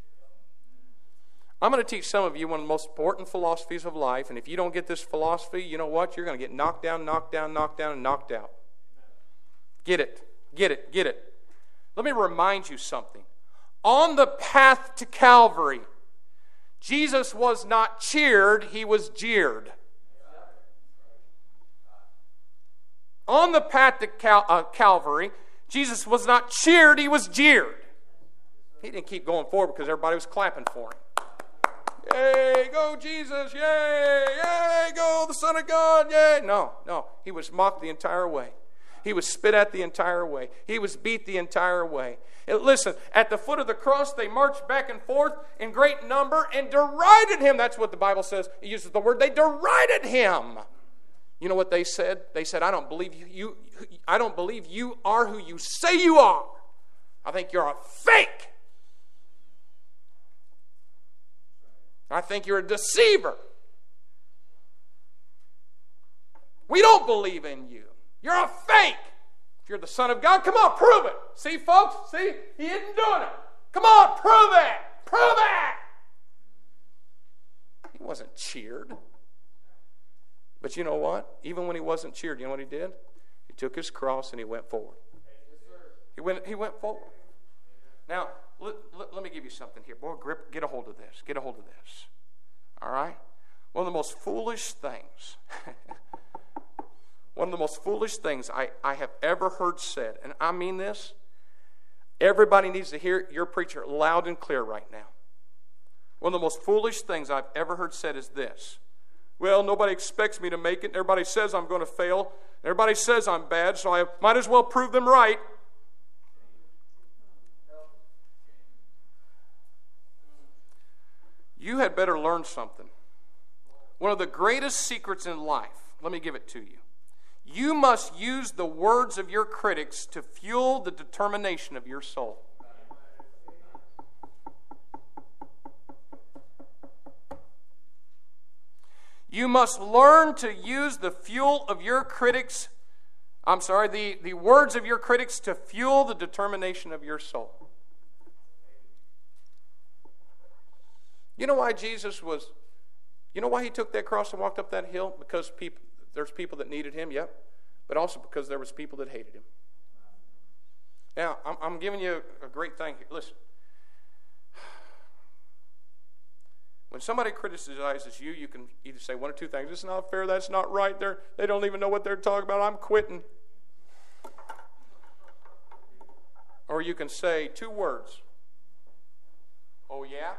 I'm going to teach some of you one of the most important philosophies of life, and if you don't get this philosophy, you know what? You're going to get knocked down, knocked down, knocked down, and knocked out. Get it. Get it. Get it. Let me remind you something. On the path to Calvary, Jesus was not cheered, he was jeered. On the path to Cal- uh, Calvary, Jesus was not cheered, he was jeered. He didn't keep going forward because everybody was clapping for him. Yay, go Jesus, yay, yay, go the Son of God, yay. No, no, he was mocked the entire way. He was spit at the entire way. He was beat the entire way. And listen, at the foot of the cross, they marched back and forth in great number and derided him. That's what the Bible says. It uses the word, they derided him. You know what they said? They said, I don't believe you, you I don't believe you are who you say you are. I think you're a fake. I think you're a deceiver. We don't believe in you. You're a fake. If you're the Son of God, come on, prove it. See, folks? See? He isn't doing it. Come on, prove it. Prove it. He wasn't cheered. But you know what? Even when he wasn't cheered, you know what he did? He took his cross and he went forward. He went, he went forward. Now, let, let, let me give you something here. Boy, grip, get a hold of this. Get a hold of this. All right? One of the most foolish things, one of the most foolish things I, I have ever heard said, and I mean this, everybody needs to hear your preacher loud and clear right now. One of the most foolish things I've ever heard said is this. Well, nobody expects me to make it. Everybody says I'm going to fail. Everybody says I'm bad, so I might as well prove them right. You had better learn something. One of the greatest secrets in life, let me give it to you. You must use the words of your critics to fuel the determination of your soul. You must learn to use the fuel of your critics, I'm sorry, the, the words of your critics to fuel the determination of your soul. You know why Jesus was, you know why he took that cross and walked up that hill? Because people, there's people that needed him, yep. But also because there was people that hated him. Now, I'm, I'm giving you a great thing here. Listen. When somebody criticizes you, you can either say one or two things. It's not fair, that's not right. They're, they don't even know what they're talking about. I'm quitting. Or you can say two words. Oh, yeah?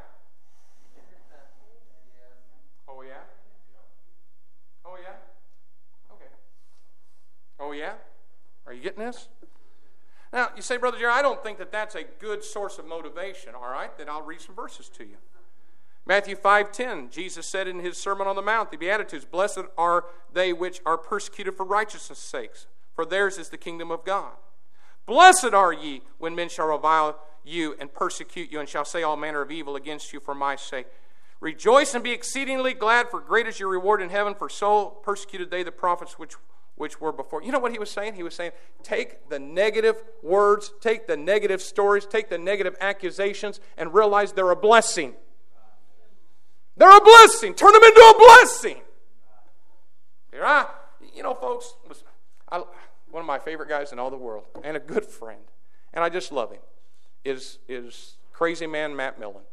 Oh, yeah? Oh, yeah? Okay. Oh, yeah? Are you getting this? Now, you say, Brother Jerry, I don't think that that's a good source of motivation. All right, then I'll read some verses to you. Matthew five ten, Jesus said in his Sermon on the Mount, the Beatitudes, blessed are they which are persecuted for righteousness' sakes, for theirs is the kingdom of God. Blessed are ye when men shall revile you and persecute you and shall say all manner of evil against you for my sake. Rejoice and be exceedingly glad, for great is your reward in heaven, for so persecuted they the prophets which, which were before. You know what he was saying? He was saying, take the negative words, take the negative stories, take the negative accusations, and realize they're a blessing. They're a blessing. Turn them into a blessing. Here I, you know, folks, listen, I, one of my favorite guys in all the world, and a good friend, and I just love him, is, is crazy man Matt Millen.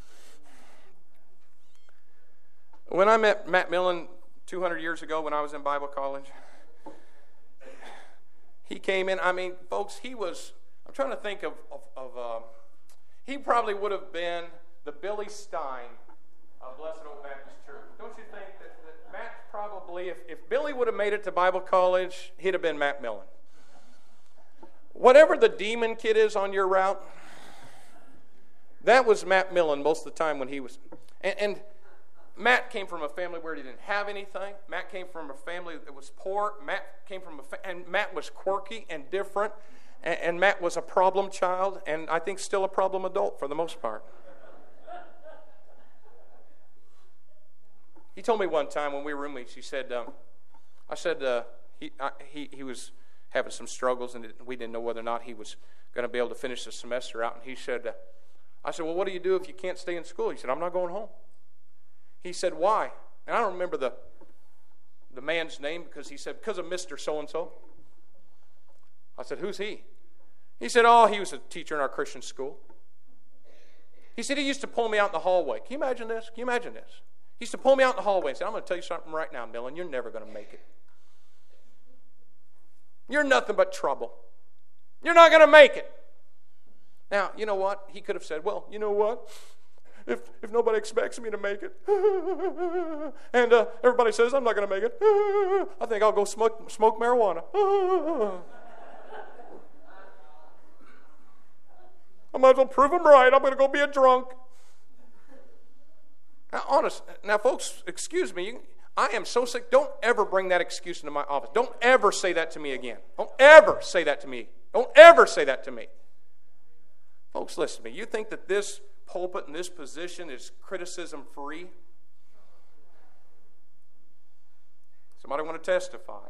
When I met Matt Millen two hundred years ago when I was in Bible college, he came in, I mean, folks, he was, I'm trying to think of, of, of uh, he probably would have been the Billy Stein of Blessed Oak Baptist Church. Don't you think that, that Matt probably, if, if Billy would have made it to Bible college, he'd have been Matt Millen. Whatever the demon kid is on your route, that was Matt Millen most of the time when he was, and, and Matt came from a family where he didn't have anything. Matt came from a family that was poor. Matt came from a fa- and Matt was quirky and different, and, and Matt was a problem child, and I think still a problem adult for the most part. He told me one time when we were roommates, he said, um, I said uh, he, I, he he was having some struggles, and we didn't know whether or not he was going to be able to finish the semester out. And he said, uh, I said, well, what do you do if you can't stay in school? He said, I'm not going home. He said, why? And I don't remember the the man's name, because he said, because of Mister So-and-so. I said, who's he? He said, oh, he was a teacher in our Christian school. He said he used to pull me out in the hallway. Can you imagine this? Can you imagine this? He used to pull me out in the hallway and say, I'm going to tell you something right now, Millen, you're never going to make it. You're nothing but trouble. You're not going to make it. Now, you know what? He could have said, well, you know what? If if nobody expects me to make it, and uh, everybody says I'm not going to make it, I think I'll go smoke, smoke marijuana. I might as well prove them right. I'm going to go be a drunk. Now, honest, now, folks, excuse me. I am so sick. Don't ever bring that excuse into my office. Don't ever say that to me again. Don't ever say that to me. Don't ever say that to me. Folks, listen to me. You think that this pulpit and this position is criticism-free? Somebody want to testify?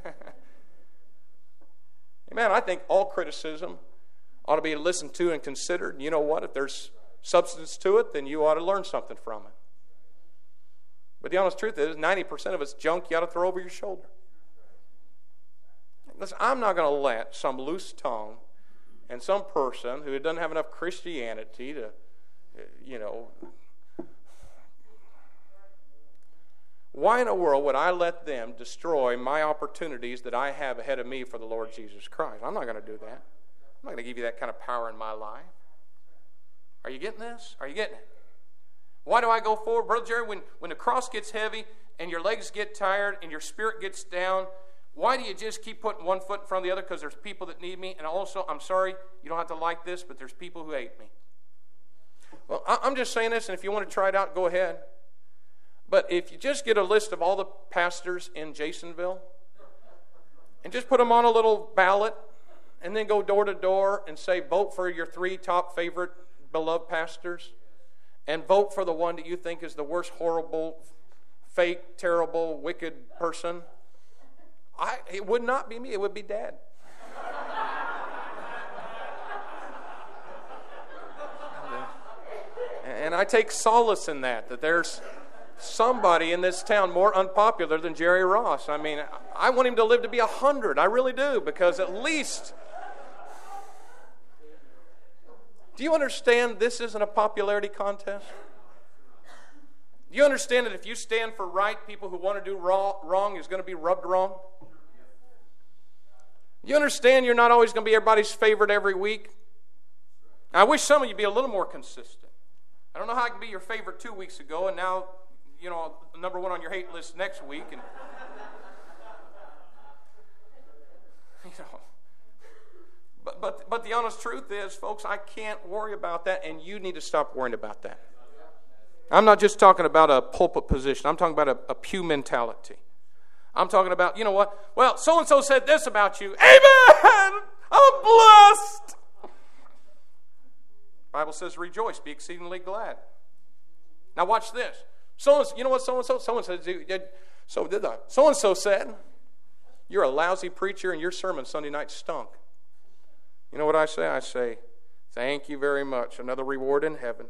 Amen. I think all criticism ought to be listened to and considered. And you know what? If there's substance to it, then you ought to learn something from it. But the honest truth is, ninety percent of it's junk you ought to throw over your shoulder. Listen, I'm not going to let some loose tongue and some person who doesn't have enough Christianity to, you know, why in the world would I let them destroy my opportunities that I have ahead of me for the Lord Jesus Christ? I'm not going to do that. I'm not going to give you that kind of power in my life. Are you getting this? Are you getting it? Why do I go forward? Brother Jerry, when, when the cross gets heavy and your legs get tired and your spirit gets down, why do you just keep putting one foot in front of the other? Because there's people that need me. And also, I'm sorry, you don't have to like this, but there's people who hate me. Well, I'm just saying this, and if you want to try it out, go ahead. But if you just get a list of all the pastors in Jasonville and just put them on a little ballot and then go door to door and say, vote for your three top favorite beloved pastors and vote for the one that you think is the worst, horrible, fake, terrible, wicked person, I, it would not be me. It would be Dad. And I take solace in that, that there's somebody in this town more unpopular than Jerry Ross. I mean, I want him to live to be a hundred. I really do, because at least... Do you understand this isn't a popularity contest? Do you understand that if you stand for right, people who want to do wrong is going to be rubbed wrong? You understand you're not always going to be everybody's favorite every week? I wish some of you be a little more consistent. I don't know how I can be your favorite two weeks ago, and now, you know, number one on your hate list next week. And you know, but but but the honest truth is, folks, I can't worry about that, and you need to stop worrying about that. I'm not just talking about a pulpit position. I'm talking about a, a pew mentality. I'm talking about, you know what? Well, so-and-so said this about you. Amen! I'm blessed! The Bible says, rejoice, be exceedingly glad. Now watch this. So you know what so-and-so? Someone said, so did I. So-and-so said, you're a lousy preacher and your sermon Sunday night stunk. You know what I say? I say, thank you very much. Another reward in heaven.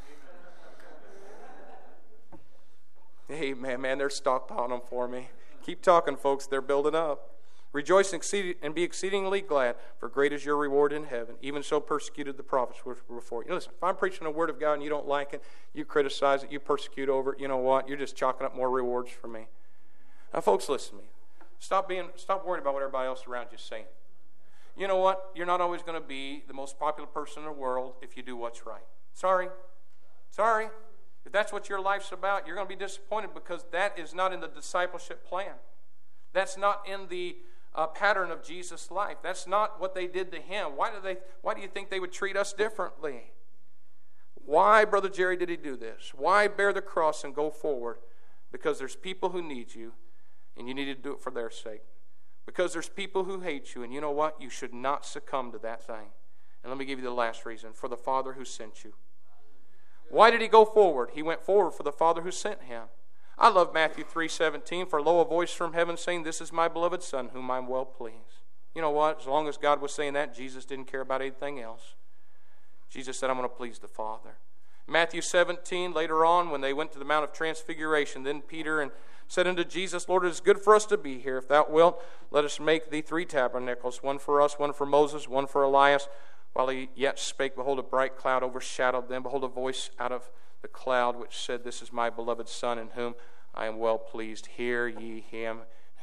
Amen, man, they're stockpiling them for me. Keep talking, folks. They're building up. Rejoice and be exceedingly glad, for great is your reward in heaven. Even so persecuted the prophets which were before you. Listen, if I'm preaching the word of God and you don't like it, you criticize it, you persecute over it, you know what? You're just chalking up more rewards for me. Now, folks, listen to me. Stop being, stop worrying about what everybody else around you is saying. You know what? You're not always going to be the most popular person in the world if you do what's right. Sorry. Sorry. If that's what your life's about, you're going to be disappointed, because that is not in the discipleship plan. That's not in the uh, pattern of Jesus' life. That's not what they did to him. Why do they? Why do you think they would treat us differently? Why, Brother Jerry, did he do this? Why bear the cross and go forward? Because there's people who need you, and you need to do it for their sake. Because there's people who hate you, and you know what? You should not succumb to that thing. And let me give you the last reason. For the Father who sent you. Why did he go forward? He went forward for the Father who sent him. I love Matthew three seventeen. For lo, a voice from heaven saying, this is my beloved Son, whom I'm well pleased. You know what? As long as God was saying that, Jesus didn't care about anything else. Jesus said, I'm going to please the Father. Matthew seventeen, later on, when they went to the Mount of Transfiguration, then Peter and said unto Jesus, Lord, it is good for us to be here. If thou wilt, let us make thee three tabernacles, one for us, one for Moses, one for Elias. While he yet spake, behold, a bright cloud overshadowed them. Behold, a voice out of the cloud which said, this is my beloved Son, in whom I am well pleased. Hear ye him.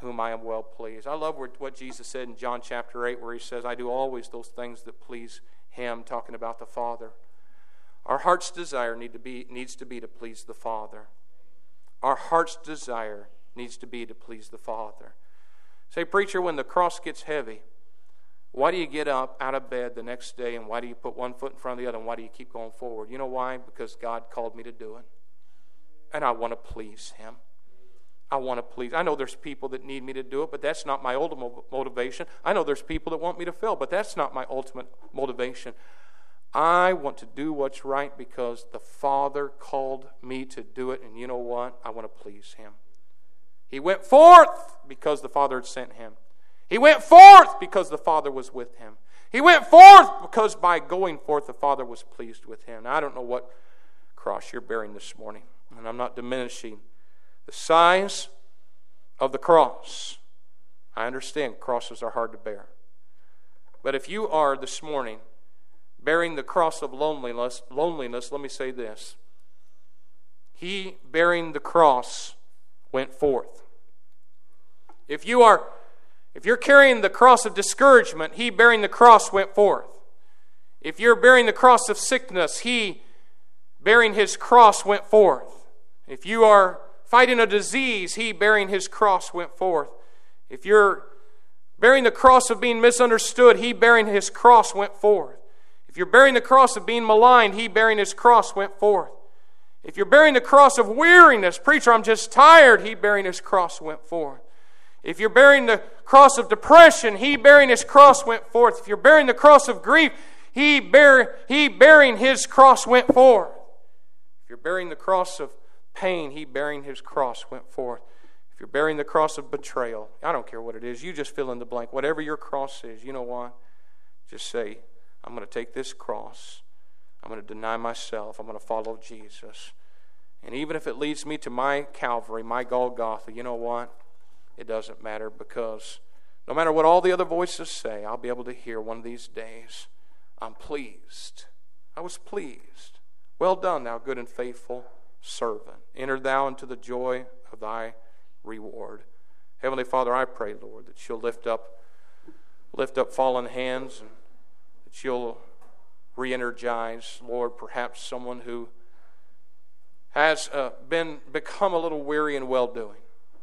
whom I am well pleased. I love what Jesus said in John chapter eight, where he says, I do always those things that please him, talking about the Father. Our heart's desire need to be, needs to be to please the Father. Our heart's desire needs to be to please the Father. Say, preacher, when the cross gets heavy, why do you get up out of bed the next day, and why do you put one foot in front of the other, and why do you keep going forward? You know why? Because God called me to do it. And I want to please him. I want to please. I know there's people that need me to do it, but that's not my ultimate motivation. I know there's people that want me to fail, but that's not my ultimate motivation. I want to do what's right because the Father called me to do it, and you know what? I want to please him. He went forth because the Father had sent him. He went forth because the Father was with him. He went forth because by going forth the Father was pleased with him. Now, I don't know what cross you're bearing this morning, and I'm not diminishing the size of the cross. I understand crosses are hard to bear. But if you are this morning bearing the cross of loneliness, loneliness, let me say this. He, bearing the cross, went forth. If you are, if you're carrying the cross of discouragement, he, bearing the cross, went forth. If you're bearing the cross of sickness, he, bearing his cross, went forth. If you are fighting a disease, he, bearing his cross, went forth. If you're bearing the cross of being misunderstood, he, bearing his cross, went forth. If you're bearing the cross of being maligned, he, bearing his cross, went forth. If you're bearing the cross of weariness, preacher, I'm just tired, he, bearing his cross, went forth. If you're bearing the cross of depression, he, bearing his cross, went forth. If you're bearing the cross of grief, he, bear, he bearing his cross, went forth. If you're bearing the cross of pain, he, bearing his cross, went forth. If you're bearing the cross of betrayal, I don't care what it is, you just fill in the blank. Whatever your cross is, you know what? Just say, I'm going to take this cross. I'm going to deny myself. I'm going to follow Jesus. And even if it leads me to my Calvary, my Golgotha, you know what? It doesn't matter, because no matter what all the other voices say, I'll be able to hear one of these days, I'm pleased. I was pleased. Well done, thou good and faithful servant. Enter thou into the joy of thy reward. Heavenly Father, I pray, Lord, that you'll lift up, lift up fallen hands, and that you'll re-energize, Lord, perhaps someone who has uh, been become a little weary in well-doing.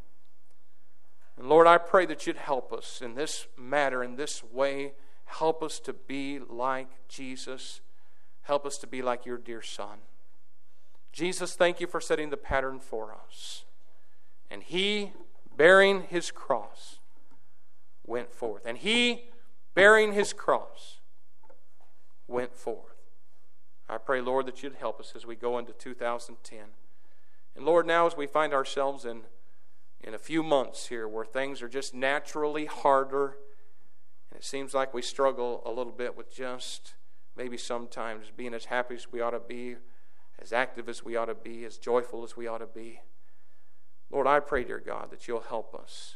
And Lord, I pray that you'd help us in this matter, in this way. Help us to be like Jesus. Help us to be like your dear Son. Jesus, thank you for setting the pattern for us. And he, bearing his cross, went forth. And he, bearing his cross, went forth. I pray, Lord, that you'd help us as we go into two thousand ten. And Lord, now as we find ourselves in, in a few months here where things are just naturally harder, and it seems like we struggle a little bit with just maybe sometimes being as happy as we ought to be, as active as we ought to be, as joyful as we ought to be. Lord, I pray, dear God, that you'll help us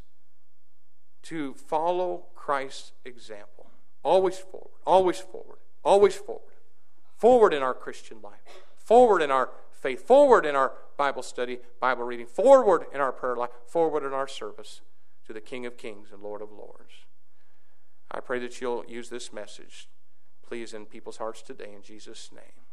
to follow Christ's example. Always forward, always forward, always forward. Forward in our Christian life. Forward in our faith. Forward in our Bible study, Bible reading. Forward in our prayer life. Forward in our service to the King of Kings and Lord of Lords. I pray that you'll use this message, please, in people's hearts today, in Jesus' name.